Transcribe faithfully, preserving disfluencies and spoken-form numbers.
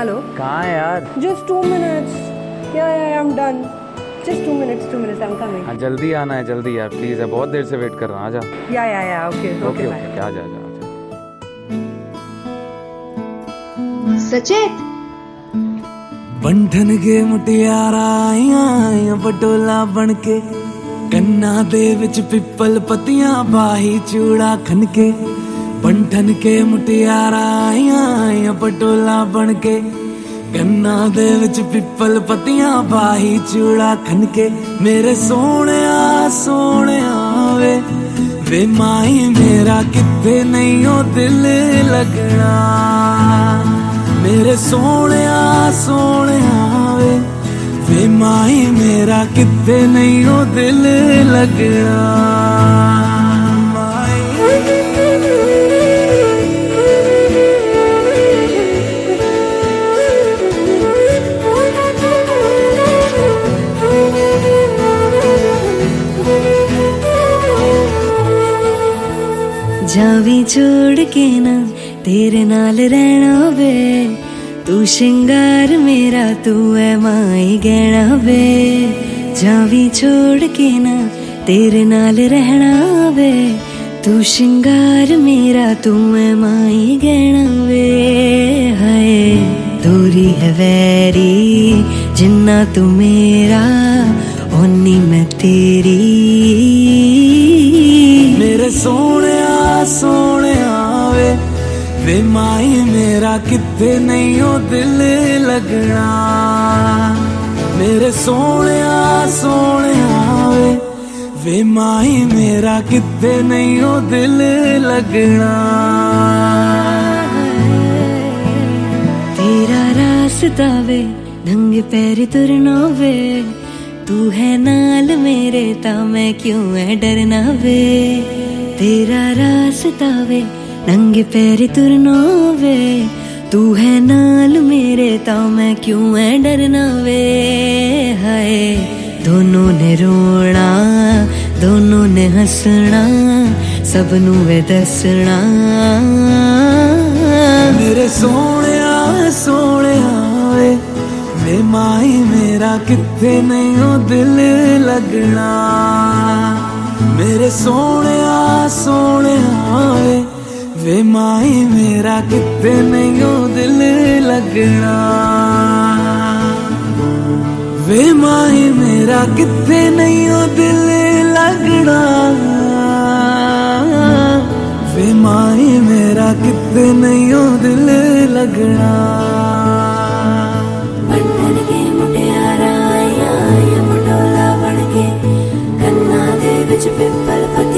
Hello कहाँ है यार? जस्ट टू मिनट्स या I am done just two minutes two minutes I am coming हाँ जल्दी आना है, जल्दी यार प्लीज है, बहुत देर से वेट कर रहा हूँ। आजा। या या या ओके ओके ओके आजा आजा आजा। सचेत बंठन के मुटियारा आईया पटोला बनके कन्ना दे विच पिपल पतियां बाही चूड़ा खनके। बंठन के मुटियारा आईया पटोला बनके कन्ना दे विच पिपल पतियां बाही चूड़ा खनके। मेरे सोने सोने वे वे माई मेरा किथे नहीं हो दिल लगना। मेरे सोने सोने वे वे माई मेरा किथे नहीं हो दिल लगना। जावी छोड़ के ना तेरे नाल रहना वे तू शिंगार मेरा तू है माई गहना वे। जावी छोड़ के ना तेरे नाल रहना वे तू शिंगार मेरा तू है माई गहना वे। हाय दूरी है वैरी जिन्ना तू मेरा ओनी मैं तेरी। मेरे सोने सोने वे वे माई मेरा किथे नहीं हो दिल लगना। मेरे सोने सोने वे वे माई मेरा किथे नहीं हो दिल लगना। तेरा रास्ता वे नंगे पैर तुरना वे तू है नाल मेरे ता मैं क्यों है डरना वे। तेरा रास्ता वे नंगे पैर तुरना वे तू है नाल मेरे ता मैं क्यों है डरना वे। हाय दोनों ने रोना दोनों ने हंसना सबनू वे दसना। मेरे सोने सोने वे वे माई मेरा किथे नहीं हो दिल लगना। मेरे सोने सोने वे वे माई मेरा किथे नहीं हो दिल लगना। वे माई मेरा किथे नहीं हो दिल लगना। वे माई मेरा किथे नहीं हो दिल लगना। बंधन के मुटियारा आया पटोला बनके कन्ना दे विच पिपल